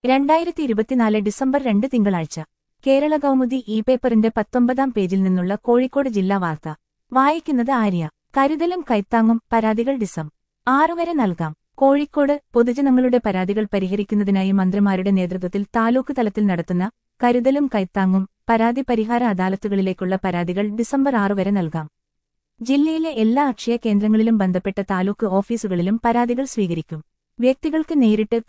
2024 December 2 തിങ്കളാഴ്ച കേരള കൗമുദി പേപ്പറിന്റെ 19-ാം പേജിൽ നിന്നുള്ള കോഴിക്കോട് ജില്ലാ വാർത്ത വായിക്കുന്നത് ആര്യ. കരുതലും കൈത്താങ്ങും പരാതികൾ ഡിസം 6 വരെ നൽകാം. കോഴിക്കോട് പൊതുജനങ്ങളുടെ പരാതികൾ പരിഹരിക്കുന്നതിനായി മന്ത്രിമാരുടെ നേതൃത്വത്തിൽ താലൂക്ക് തലത്തിൽ നടത്തുന്ന കരുതലും കൈത്താങ്ങും പരാതി പരിഹാര അദാലത്തുകളിലേക്കുള്ള പരാതികൾ ഡിസംബർ 6 വരെ നൽകാം. ജില്ലയിലെ എല്ലാ അക്ഷയ കേന്ദ്രങ്ങളിലും ബന്ധപ്പെട്ട താലൂക്ക് ഓഫീസുകളിലും പരാതികൾ സ്വീകരിക്കും. വ്യക്തികൾക്ക് നേരിട്ട്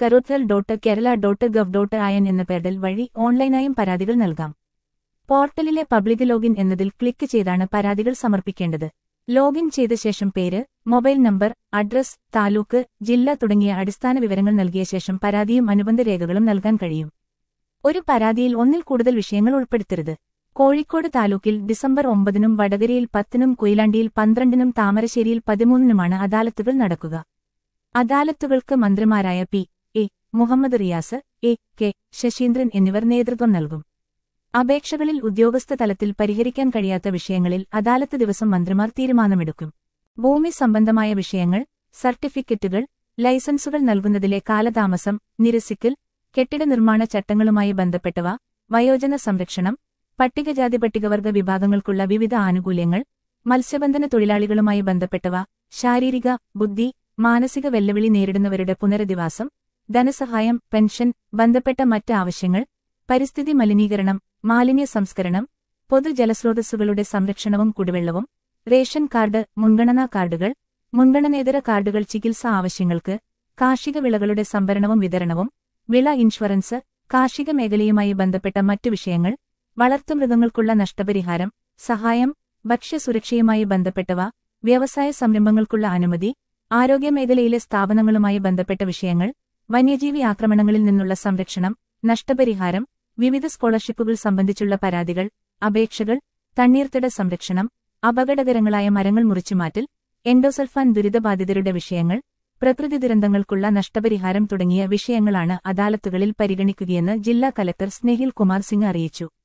karotal.kerala.gov.in എന്ന പേർഡൽ വഴി ഓൺലൈനായും പരാതികൾ നൽകാം. പോർട്ടലിലെ പബ്ലിക് ലോഗിൻ എന്നതിൽ ക്ലിക്ക് ചെയ്താണ് പരാതികൾ സമർപ്പിക്കേണ്ടത്. ലോഗിൻ ചെയ്ത ശേഷം പേര്, മൊബൈൽ നമ്പർ, അഡ്രസ്, താലൂക്ക്, ജില്ല തുടങ്ങിയ അടിസ്ഥാന വിവരങ്ങൾ നൽകിയ ശേഷം പരാതിയും അനുബന്ധ രേഖകളും നൽകാൻ കഴിയും. ഒരു പരാതിയിൽ ഒന്നിൽ കൂടുതൽ വിഷയങ്ങൾ ഉൾപ്പെടുത്തരുത്. കോഴിക്കോട് താലൂക്കിൽ ഡിസംബർ 9-നും വടകരയിൽ 10-നും കൊയിലാണ്ടിയിൽ 12-നും താമരശ്ശേരിയിൽ 13-നുമാണ് അദാലത്തുകൾ നടക്കുക. അദാലത്തുകൾക്ക് മന്ത്രിമാരായ പി.എ. മുഹമ്മദ് റിയാസ്, എ.കെ. ശശീന്ദ്രൻ എന്നിവർ നേതൃത്വം നൽകും. അപേക്ഷകളിൽ ഉദ്യോഗസ്ഥ തലത്തിൽ പരിഹരിക്കാൻ കഴിയാത്ത വിഷയങ്ങളിൽ അദാലത്ത് ദിവസം മന്ത്രിമാർ തീരുമാനമെടുക്കും. ഭൂമി സംബന്ധമായ വിഷയങ്ങൾ, സർട്ടിഫിക്കറ്റുകൾ, ലൈസൻസുകൾ നൽകുന്നതിലെ കാലതാമസം, നിരസിക്കൽ, കെട്ടിട നിർമ്മാണ ചട്ടങ്ങളുമായി ബന്ധപ്പെട്ടവ, വയോജന സംരക്ഷണം, പട്ടികജാതി പട്ടികവർഗ വിഭാഗങ്ങൾക്കുള്ള വിവിധ ആനുകൂല്യങ്ങൾ, മത്സ്യബന്ധന തൊഴിലാളികളുമായി ബന്ധപ്പെട്ടവ, ശാരീരിക, ബുദ്ധി, മാനസിക വെല്ലുവിളി നേരിടുന്നവരുടെ പുനരധിവാസം, ധനസഹായം, പെൻഷൻ, ബന്ധപ്പെട്ട മറ്റ് ആവശ്യങ്ങൾ, പരിസ്ഥിതി മലിനീകരണം, മാലിന്യ സംസ്കരണം, പൊതുജലസ്രോതസ്സുകളുടെ സംരക്ഷണവും കുടിവെള്ളവും, റേഷൻ കാർഡ്, മുൻഗണനാ കാർഡുകൾ, മുൻഗണനേതര കാർഡുകൾ, ചികിത്സാ ആവശ്യങ്ങൾക്ക്, കാർഷിക വിളകളുടെ സംഭരണവും വിതരണവും, വിള ഇൻഷുറൻസ്, കാർഷിക മേഖലയുമായി ബന്ധപ്പെട്ട മറ്റു വിഷയങ്ങൾ, വളർത്തുമൃഗങ്ങൾക്കുള്ള നഷ്ടപരിഹാരം, സഹായം, ഭക്ഷ്യസുരക്ഷയുമായി ബന്ധപ്പെട്ടവ, വ്യവസായ സംരംഭങ്ങൾക്കുള്ള അനുമതി, ആരോഗ്യമേഖലയിലെ സ്ഥാപനങ്ങളുമായി ബന്ധപ്പെട്ട വിഷയങ്ങൾ, വന്യജീവി ആക്രമണങ്ങളിൽ നിന്നുള്ള സംരക്ഷണം, നഷ്ടപരിഹാരം, വിവിധ സ്കോളർഷിപ്പുകൾ സംബന്ധിച്ചുള്ള പരാതികൾ, അപേക്ഷകൾ, തണ്ണീർത്തട സംരക്ഷണം, അപകടകരങ്ങളായ മരങ്ങൾ മുറിച്ചുമാറ്റൽ, എൻഡോസൾഫാൻ ദുരിതബാധിതരുടെ വിഷയങ്ങൾ, പ്രകൃതി ദുരന്തങ്ങൾക്കുള്ള നഷ്ടപരിഹാരം തുടങ്ങിയ വിഷയങ്ങളാണ് അദാലത്തുകളിൽ പരിഗണിക്കുകയെന്ന് ജില്ലാ കലക്ടർ സ്നേഹിൽ കുമാർ സിംഗ് അറിയിച്ചു.